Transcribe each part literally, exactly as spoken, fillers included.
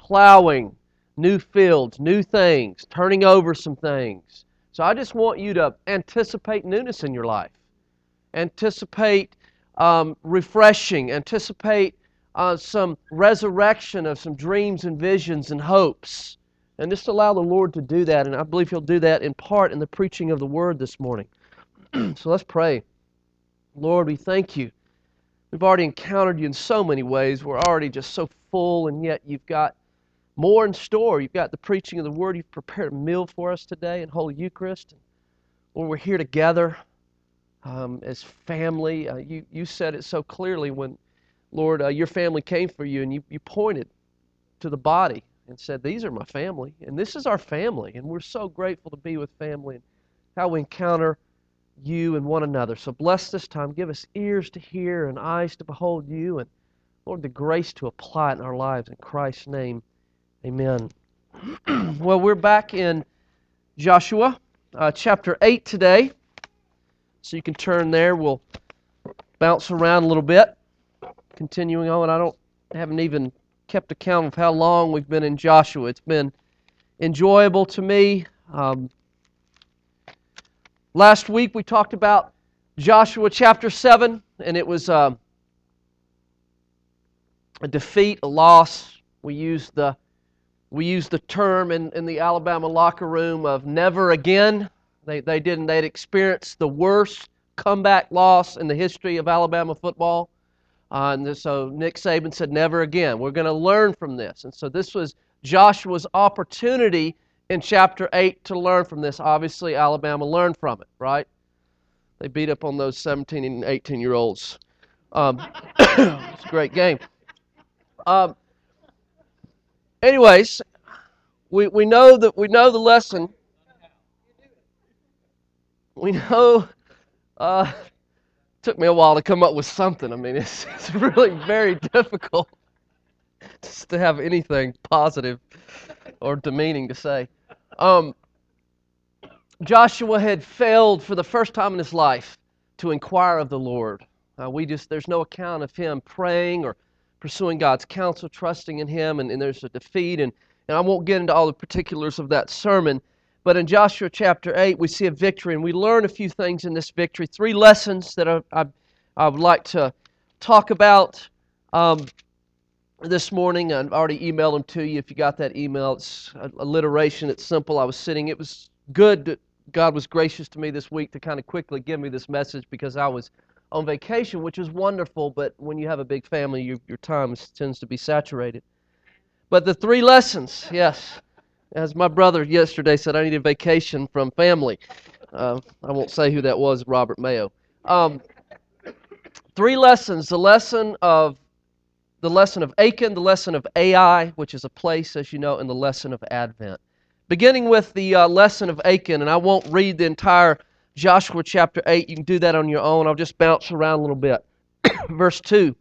plowing new fields, new things, turning over some things. So I just want you to anticipate newness in your life. Anticipate um, refreshing. Anticipate uh, some resurrection of some dreams and visions and hopes. And just allow the Lord to do that. And I believe He'll do that in part in the preaching of the Word this morning. So let's pray. Lord, we thank You. We've already encountered You in so many ways. We're already just so full, and yet You've got more in store. You've got the preaching of the Word. You've prepared a meal for us today in Holy Eucharist. Lord, we're here together um, as family. Uh, you, you said it so clearly when, Lord, uh, Your family came for You, and you, you pointed to the body and said, these are my family, and this is our family, and we're so grateful to be with family and how we encounter You and one another. So bless this time. Give us ears to hear and eyes to behold You, and Lord, the grace to apply it in our lives. In Christ's name, amen. Well, we're back in Joshua uh, chapter eight today, so you can turn there. We'll bounce around a little bit, continuing on. I don't haven't even kept account of how long we've been in Joshua. It's been enjoyable to me. Um, last week we talked about Joshua chapter seven, and it was uh, a defeat, a loss. We used the we used the term in, in the Alabama locker room of never again. They they didn't. They'd experienced the worst comeback loss in the history of Alabama football. Uh, and so Nick Saban said, never again. We're going to learn from this. And so this was Joshua's opportunity in chapter eight to learn from this. Obviously, Alabama learned from it, right? They beat up on those seventeen and eighteen-year-olds. Um, it's a great game. Um, anyways, we, we know that we know the lesson. We know... Uh, Took me a while to come up with something. I mean, it's, it's really very difficult just to have anything positive or demeaning to say. Um, Joshua had failed for the first time in his life to inquire of the Lord. Uh, we just there's no account of him praying or pursuing God's counsel, trusting in Him, and, and there's a defeat. And, and I won't get into all the particulars of that sermon. But in Joshua chapter eight, we see a victory, and we learn a few things in this victory. Three lessons that I, I, I would like to talk about um, this morning. I've already emailed them to you. If you got that email, it's alliteration. It's simple. I was sitting. It was good that God was gracious to me this week to kind of quickly give me this message because I was on vacation, which was wonderful. But when you have a big family, your, your time tends to be saturated. But the three lessons, yes. As my brother yesterday said, I need a vacation from family. Uh, I won't say who that was, Robert Mayo. Um, three lessons: the lesson of the lesson of Achan, the lesson of Ai, which is a place, as you know, and the lesson of Advent. Beginning with the uh, lesson of Achan, and I won't read the entire Joshua chapter eight. You can do that on your own. I'll just bounce around a little bit. Verse two.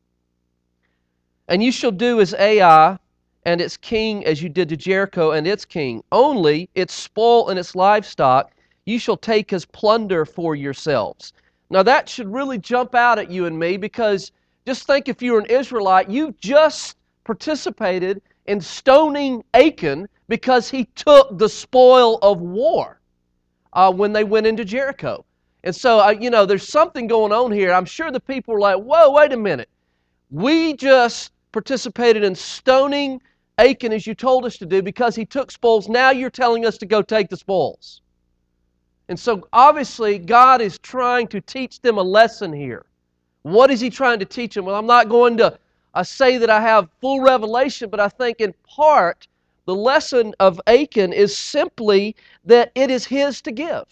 And you shall do as Ai and its king as you did to Jericho and its king. Only its spoil and its livestock you shall take as plunder for yourselves. Now that should really jump out at you and me, because just think, if you're an Israelite, you've just participated in stoning Achan because he took the spoil of war uh, when they went into Jericho. And so, uh, you know, there's something going on here. I'm sure the people are like, whoa, wait a minute. We just participated in stoning Achan as you told us to do because he took spoils. Now you're telling us to go take the spoils. And so obviously God is trying to teach them a lesson here. What is He trying to teach them? Well, I'm not going to uh, say that I have full revelation, but I think in part the lesson of Achan is simply that it is his to give.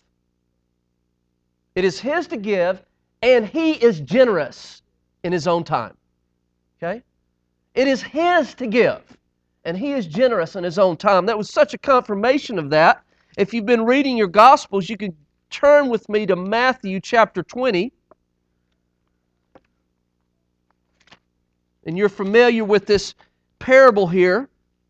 It is his to give, and he is generous in his own time. Okay? It is his to give, and he is generous in his own time. That was such a confirmation of that. If you've been reading your Gospels, you can turn with me to Matthew chapter twenty. And you're familiar with this parable here.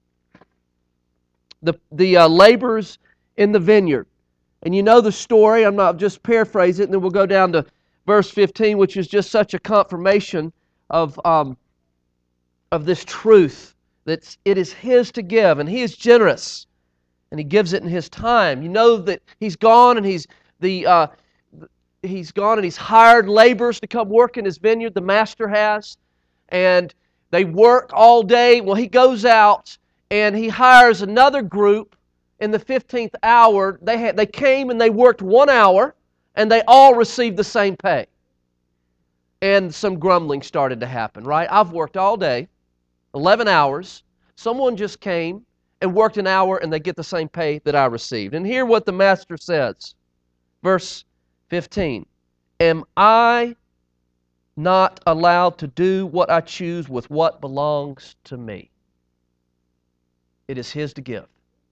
The, the uh, laborers in the vineyard. And you know the story. I'm not just paraphrase it, and then we'll go down to verse fifteen, which is just such a confirmation of, um, of this truth that it is His to give, and He is generous, and He gives it in His time. You know that He's gone and He's the uh, He's gone and He's hired laborers to come work in His vineyard. The Master has, and they work all day. Well, He goes out and He hires another group in the fifteenth hour. They had, they came and they worked one hour, and they all received the same pay. And some grumbling started to happen, right? I've worked all day, eleven hours. Someone just came and worked an hour, and they get the same pay that I received. And hear what the Master says. Verse fifteen. Am I not allowed to do what I choose with what belongs to me? It is His to give.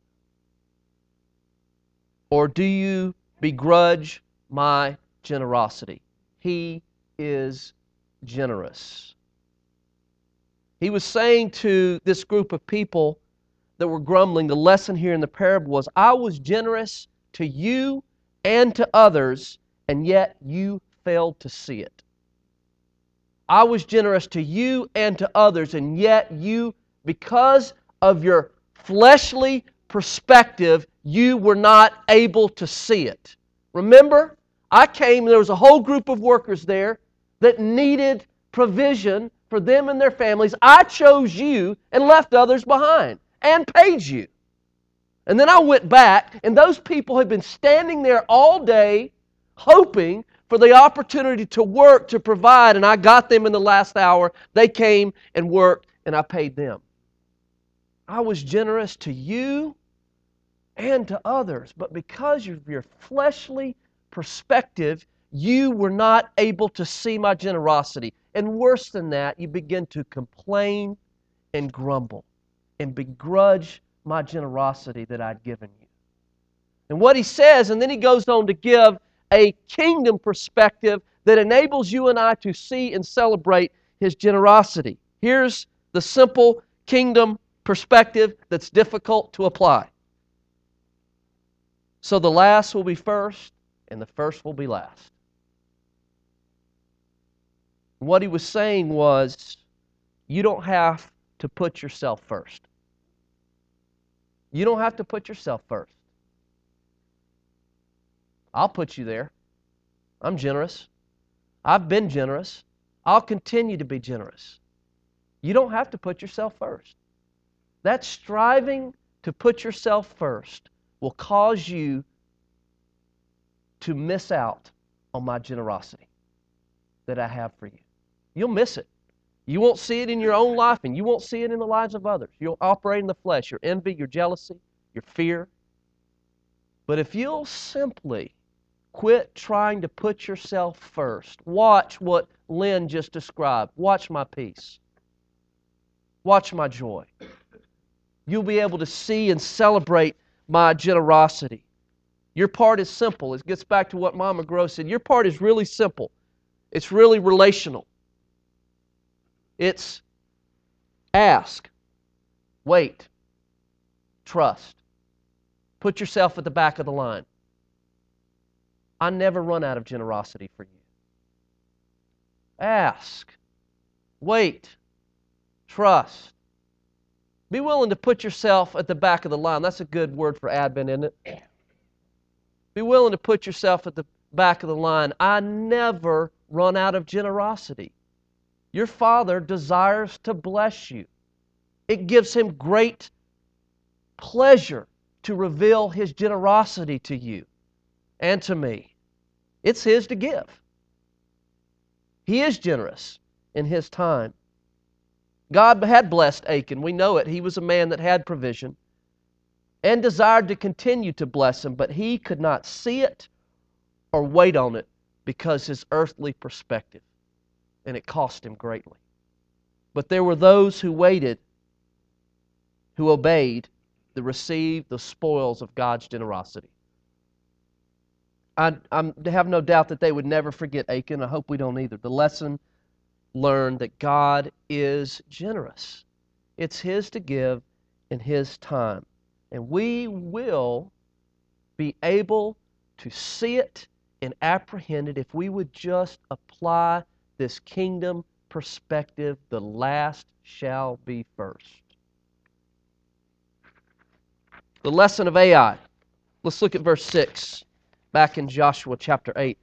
Or do you begrudge my generosity? He is generous. He was saying to this group of people that were grumbling, the lesson here in the parable was, I was generous to you and to others, and yet you failed to see it. I was generous to you and to others, and yet you, because of your fleshly perspective, you were not able to see it. Remember, I came, there was a whole group of workers there that needed provision for them and their families. I chose you and left others behind and paid you. And then I went back, and those people had been standing there all day hoping for the opportunity to work, to provide, and I got them in the last hour. They came and worked, and I paid them. I was generous to you and to others, but because of your fleshly perspective, you were not able to see my generosity. And worse than that, you begin to complain and grumble and begrudge my generosity that I'd given you. And what he says, and then he goes on to give a kingdom perspective that enables you and I to see and celebrate his generosity. Here's the simple kingdom perspective that's difficult to apply. So the last will be first, and the first will be last. What he was saying was, you don't have to put yourself first. You don't have to put yourself first. I'll put you there. I'm generous. I've been generous. I'll continue to be generous. You don't have to put yourself first. That striving to put yourself first will cause you to miss out on my generosity that I have for you. You'll miss it. You won't see it in your own life, and you won't see it in the lives of others. You'll operate in the flesh, your envy, your jealousy, your fear. But if you'll simply quit trying to put yourself first, watch what Lynn just described. Watch my peace. Watch my joy. You'll be able to see and celebrate my generosity. Your part is simple. It gets back to what Mama Gross said. Your part is really simple. It's really relational. It's ask, wait, trust. Put yourself at the back of the line. I never run out of generosity for you. Ask, wait, trust. Be willing to put yourself at the back of the line. That's a good word for Advent, isn't it? Be willing to put yourself at the back of the line. I never run out of generosity. Your Father desires to bless you. It gives Him great pleasure to reveal His generosity to you and to me. It's His to give. He is generous in His time. God had blessed Achan. We know it. He was a man that had provision and desired to continue to bless him, but he could not see it or wait on it because his earthly perspective, and it cost him greatly. But there were those who waited, who obeyed, that received the spoils of God's generosity. I, I have no doubt that they would never forget Achan. I hope we don't either. The lesson learned that God is generous. It's His to give in His time. And we will be able to see it and apprehend it if we would just apply this kingdom perspective. The last shall be first. The lesson of Ai. Let's look at verse six, back in Joshua chapter eight.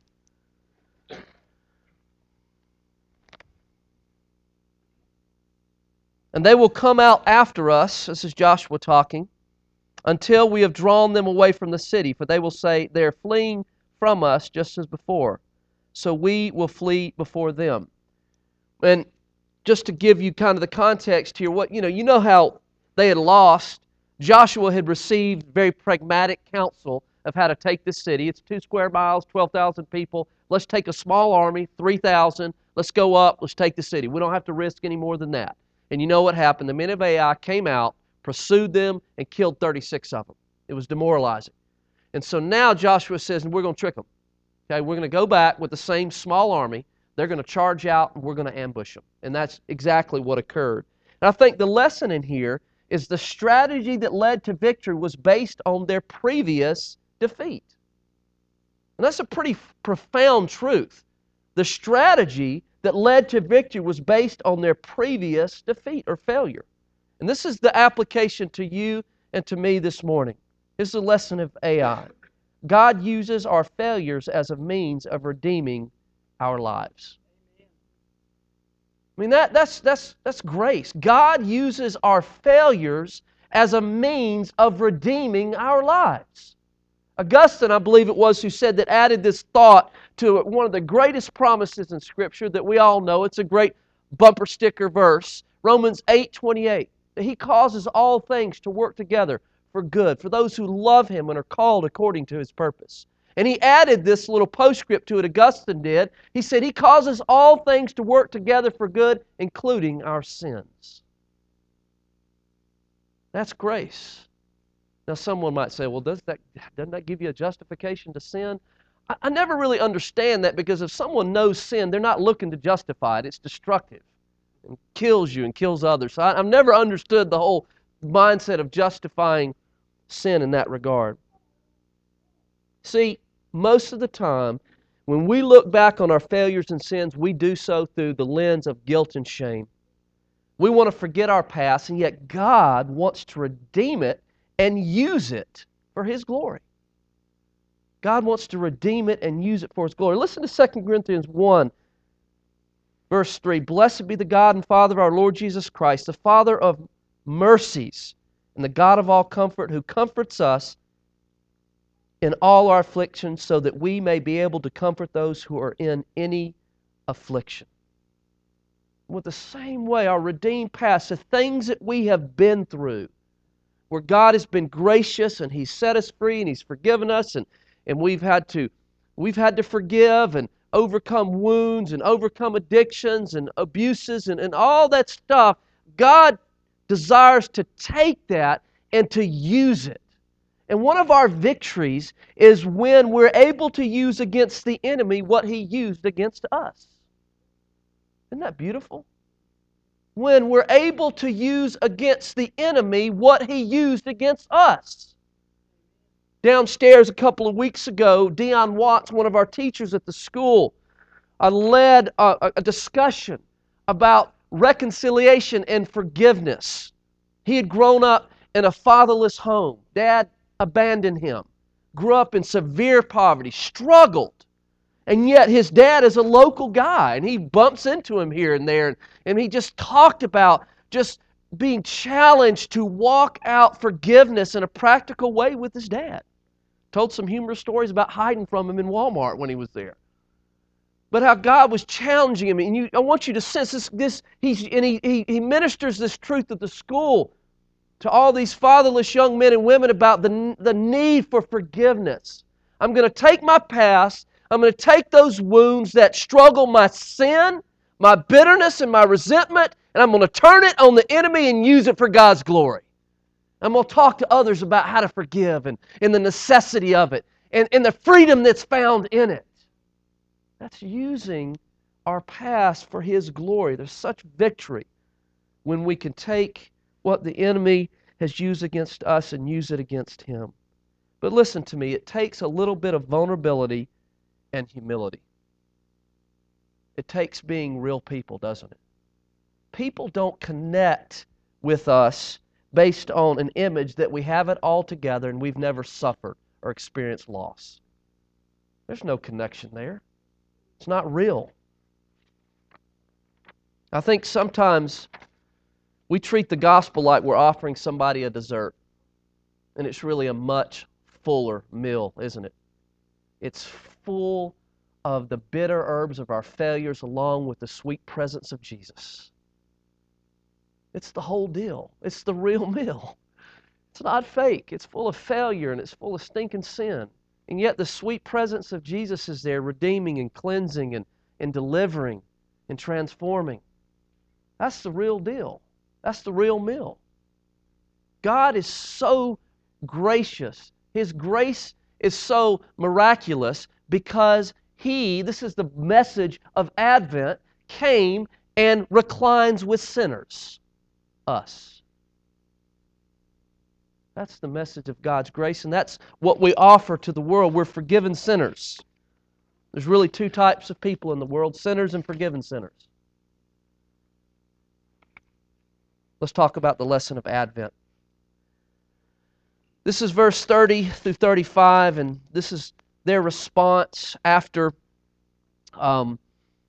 And they will come out after us, this is Joshua talking, until we have drawn them away from the city. For they will say, they are fleeing from us just as before. So we will flee before them. And just to give you kind of the context here, what you know, you know how they had lost. Joshua had received very pragmatic counsel of how to take this city. It's two square miles, twelve thousand people. Let's take a small army, three thousand. Let's go up. Let's take the city. We don't have to risk any more than that. And you know what happened? The men of Ai came out, pursued them, and killed thirty-six of them. It was demoralizing. And so now Joshua says, we're going to trick them. Okay, we're going to go back with the same small army. They're going to charge out, and we're going to ambush them. And that's exactly what occurred. And I think the lesson in here is the strategy that led to victory was based on their previous defeat. And that's a pretty profound truth. The strategy that led to victory was based on their previous defeat or failure. And this is the application to you and to me this morning. This is a lesson of Ai. God uses our failures as a means of redeeming our lives. I mean, that, that's, that's, that's grace. God uses our failures as a means of redeeming our lives. Augustine, I believe it was, who said that added this thought to one of the greatest promises in Scripture that we all know. It's a great bumper sticker verse, Romans eight twenty-eight. That He causes all things to work together for good, for those who love Him and are called according to His purpose. And he added this little postscript to it, Augustine did. He said, He causes all things to work together for good, including our sins. That's grace. Now someone might say, well, does that, doesn't that give you a justification to sin? I, I never really understand that, because if someone knows sin, they're not looking to justify it. It's destructive and kills you and kills others. So I, I've never understood the whole mindset of justifying sin in that regard. See, most of the time, when we look back on our failures and sins, we do so through the lens of guilt and shame. We want to forget our past, and yet God wants to redeem it and use it for His glory. God wants to redeem it and use it for His glory. Listen to Second Corinthians one, verse three. Blessed be the God and Father of our Lord Jesus Christ, the Father of mercies and the God of all comfort, who comforts us in all our afflictions, so that we may be able to comfort those who are in any affliction. With the same way, our redeemed past, the things that we have been through, where God has been gracious and He's set us free and He's forgiven us, and, and we've had to we've had to forgive and overcome wounds and overcome addictions and abuses and, and all that stuff. God desires to take that and to use it. And one of our victories is when we're able to use against the enemy what he used against us. Isn't that beautiful? When we're able to use against the enemy what he used against us. Downstairs a couple of weeks ago, Dion Watts, one of our teachers at the school, uh, led a, a discussion about reconciliation and forgiveness. He had grown up in a fatherless home. Dad abandoned him, grew up in severe poverty, struggled. And yet his dad is a local guy, and he bumps into him here and there. And, and he just talked about just being challenged to walk out forgiveness in a practical way with his dad. Told some humorous stories about hiding from him in Walmart when he was there. But how God was challenging him. And you, I want you to sense this, this he's, and he, he, he ministers this truth at the school to all these fatherless young men and women about the, the need for forgiveness. I'm going to take my past, I'm going to take those wounds that struggle, my sin, my bitterness, and my resentment, and I'm going to turn it on the enemy and use it for God's glory. I'm going to talk to others about how to forgive and, and the necessity of it and, and the freedom that's found in it. That's using our past for His glory. There's such victory when we can take what the enemy has used against us and use it against him. But listen to me, it takes a little bit of vulnerability and humility. It takes being real people, doesn't it? People don't connect with us based on an image that we have it all together and we've never suffered or experienced loss. There's no connection there. It's not real. I think sometimes we treat the gospel like we're offering somebody a dessert, and it's really a much fuller meal, isn't it? It's full of the bitter herbs of our failures along with the sweet presence of Jesus. It's the whole deal. It's the real meal. It's not fake. It's full of failure and it's full of stinking sin. And yet the sweet presence of Jesus is there, redeeming and cleansing and, and delivering and transforming. That's the real deal. That's the real meal. God is so gracious. His grace is so miraculous because He, this is the message of Advent, came and reclines with sinners, us. That's the message of God's grace, and that's what we offer to the world. We're forgiven sinners. There's really two types of people in the world, sinners and forgiven sinners. Let's talk about the lesson of Advent. This is verse thirty through thirty-five, and this is their response after um,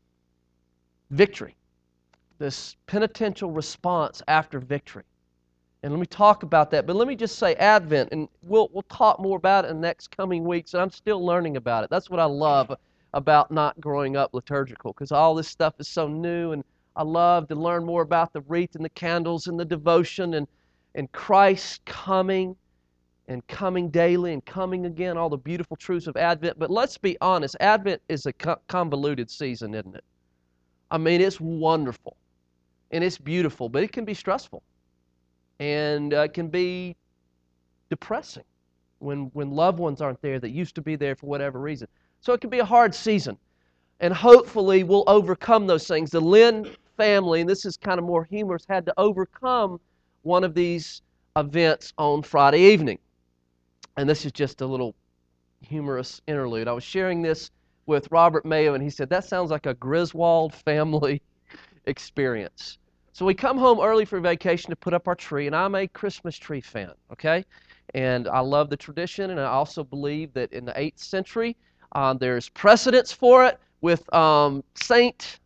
victory. This penitential response after victory. And let me talk about that. But let me just say Advent, and we'll we'll talk more about it in the next coming weeks, and I'm still learning about it. That's what I love about not growing up liturgical, because all this stuff is so new, and I love to learn more about the wreath and the candles and the devotion and, and Christ coming and coming daily and coming again, all the beautiful truths of Advent. But let's be honest, Advent is a convoluted season, isn't it? I mean, it's wonderful and it's beautiful, but it can be stressful and uh, it can be depressing when, when loved ones aren't there that used to be there for whatever reason. So it can be a hard season. And hopefully we'll overcome those things. The Lynn family, and this is kind of more humorous, had to overcome one of these events on Friday evening. And this is just a little humorous interlude. I was sharing this with Robert Mayo, and he said, that sounds like a Griswold family experience. So we come home early for vacation to put up our tree, and I'm a Christmas tree fan, okay? And I love the tradition, and I also believe that in the eighth century, uh, there's precedence for it with um, Saint,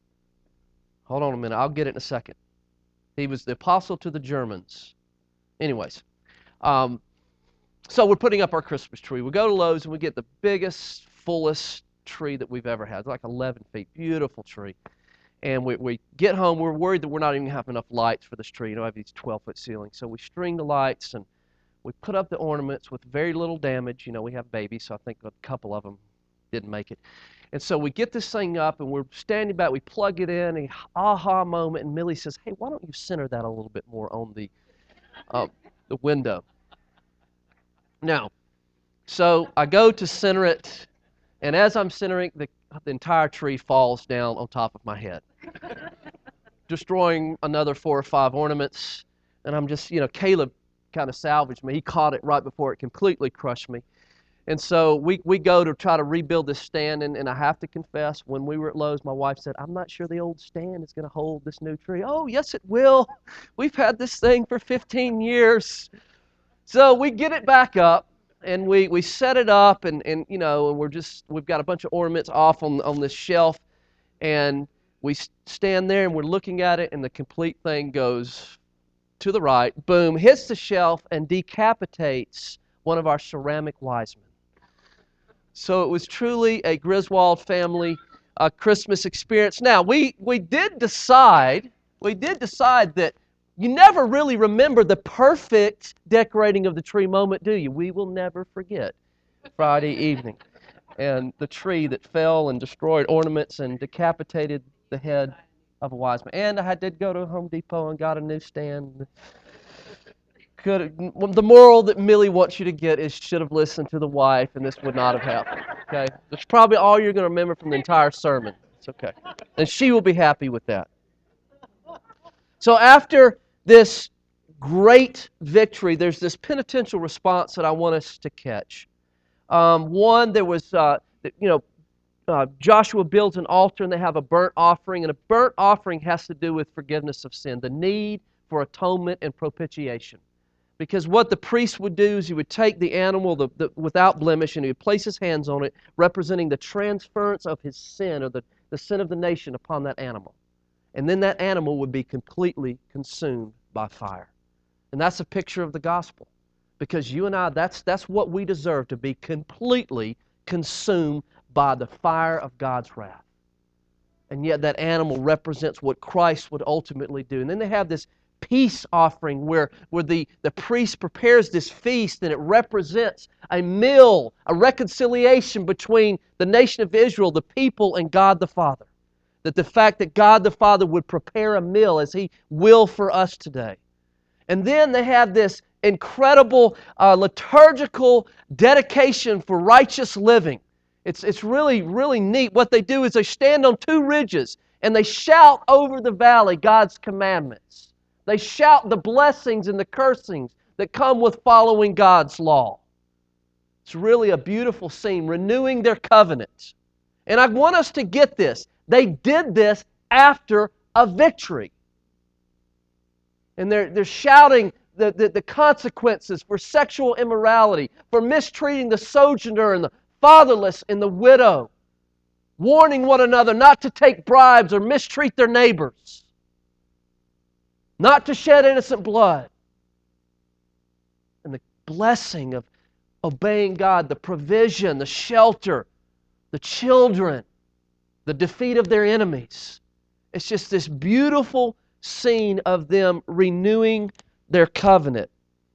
hold on a minute, I'll get it in a second. He was the apostle to the Germans. Anyways, um, so we're putting up our Christmas tree. We go to Lowe's and we get the biggest, fullest tree that we've ever had. It's like eleven feet, beautiful tree. And we, we get home, we're worried that we're not even going to have enough lights for this tree. You know, I have these twelve-foot ceilings. So we string the lights and we put up the ornaments with very little damage. You know, we have babies, so I think a couple of them didn't make it. And so we get this thing up and we're standing back, we plug it in, and aha moment, and Millie says, hey, why don't you center that a little bit more on the, uh, the window? Now, so I go to center it, and as I'm centering, the, the entire tree falls down on top of my head, destroying another four or five ornaments. And I'm just, you know, Caleb kind of salvaged me. He caught it right before it completely crushed me. And so we, we go to try to rebuild this stand, and, and I have to confess, when we were at Lowe's, my wife said, I'm not sure the old stand is going to hold this new tree. Oh, yes, it will. We've had this thing for fifteen years. So we get it back up, and we, we set it up, and, and you know, and we're just, we've got a bunch of ornaments off on, on this shelf, and we stand there, and we're looking at it, and the complete thing goes to the right, boom, hits the shelf, and decapitates one of our ceramic wise men. So it was truly a Griswold family uh, Christmas experience. Now, we, we did decide, we did decide that you never really remember the perfect decorating of the tree moment, do you? We will never forget Friday evening and the tree that fell and destroyed ornaments and decapitated the head of a wise man. And I did go to Home Depot and got a new stand. Could, the moral that Millie wants you to get is should have listened to the wife, and this would not have happened. Okay, that's probably all you're going to remember from the entire sermon. It's okay, and she will be happy with that. So after this great victory, there's this penitential response that I want us to catch. Um, one, there was, uh, you know, uh, Joshua builds an altar, and they have a burnt offering, and a burnt offering has to do with forgiveness of sin, the need for atonement and propitiation. Because what the priest would do is he would take the animal the, the, without blemish and he would place his hands on it, representing the transference of his sin or the, the sin of the nation upon that animal. And then that animal would be completely consumed by fire. And that's a picture of the gospel. Because you and I, that's, that's what we deserve, to be completely consumed by the fire of God's wrath. And yet that animal represents what Christ would ultimately do. And then they have this peace offering where, where the, the priest prepares this feast, and it represents a meal, a reconciliation between the nation of Israel, the people, and God the Father. That the fact that God the Father would prepare a meal as He will for us today. And then they have this incredible uh, liturgical dedication for righteous living. It's, it's really, really neat. What they do is they stand on two ridges and they shout over the valley God's commandments. They shout the blessings and the cursings that come with following God's law. It's really a beautiful scene, renewing their covenant. And I want us to get this. They did this after a victory. And they're, they're shouting the, the, the consequences for sexual immorality, for mistreating the sojourner and the fatherless and the widow, warning one another not to take bribes or mistreat their neighbors, not to shed innocent blood. And the blessing of obeying God, the provision, the shelter, the children, the defeat of their enemies. It's just this beautiful scene of them renewing their covenant.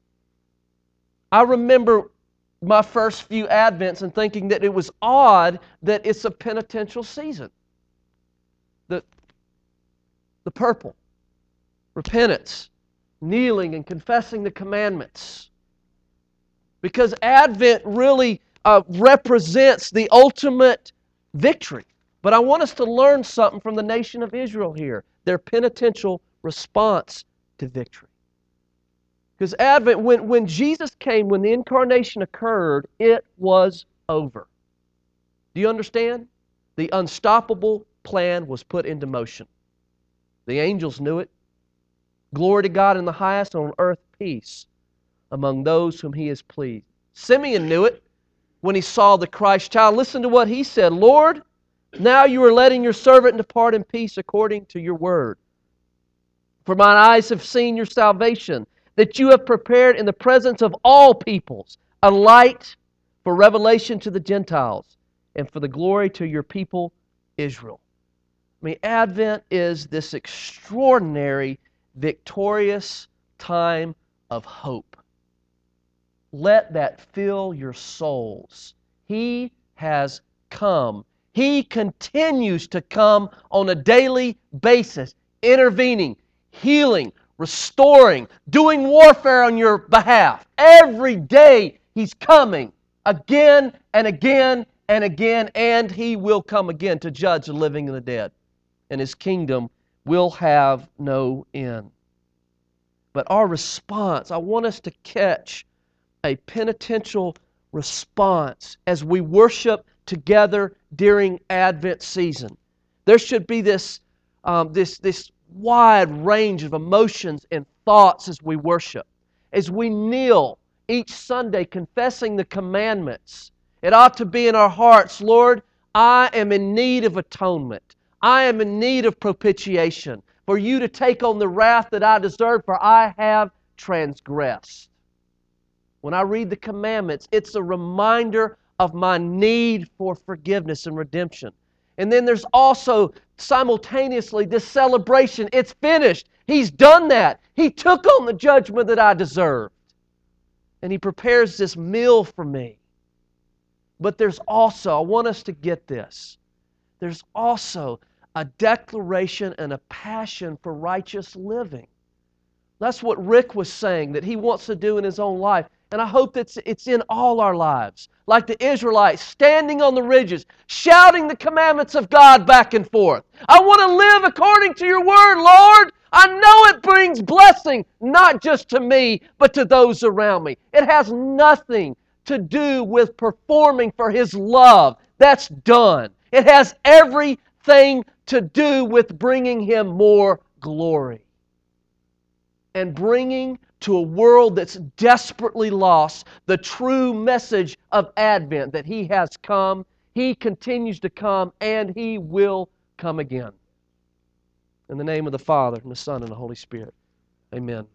I remember my first few Advents and thinking that it was odd that it's a penitential season. The, the purple, repentance, kneeling and confessing the commandments. Because Advent really uh, represents the ultimate victory. But I want us to learn something from the nation of Israel here, their penitential response to victory. Because Advent, when, when Jesus came, when the incarnation occurred, it was over. Do you understand? The unstoppable plan was put into motion. The angels knew it. Glory to God in the highest, on earth peace among those whom He is pleased. Simeon knew it when he saw the Christ child. Listen to what he said. Lord, now you are letting your servant depart in peace according to your word. For mine eyes have seen your salvation, that you have prepared in the presence of all peoples a light for revelation to the Gentiles and for the glory to your people Israel. I mean, Advent is this extraordinary, victorious time of hope. Let that fill your souls. He has come. He continues to come on a daily basis, intervening, healing, restoring, doing warfare on your behalf. Every day He's coming again and again and again, and He will come again to judge the living and the dead. And His kingdom will have no end. But our response, I want us to catch a penitential response as we worship together during Advent season. There should be this, um, this, this wide range of emotions and thoughts as we worship. As we kneel each Sunday confessing the commandments, it ought to be in our hearts, Lord, I am in need of atonement. I am in need of propitiation for you to take on the wrath that I deserve, for I have transgressed. When I read the commandments, it's a reminder of my need for forgiveness and redemption. And then there's also simultaneously this celebration. It's finished. He's done that. He took on the judgment that I deserved. And He prepares this meal for me. But there's also, I want us to get this, there's also a declaration and a passion for righteous living. That's what Rick was saying that he wants to do in his own life. And I hope that it's in all our lives. Like the Israelites standing on the ridges, shouting the commandments of God back and forth. I want to live according to your word, Lord. I know it brings blessing, not just to me, but to those around me. It has nothing to do with performing for His love. That's done. It has everything to do with bringing Him more glory. and bringing to a world that's desperately lost the true message of Advent, that He has come, He continues to come, and He will come again. In the name of the Father, and the Son, and the Holy Spirit. Amen.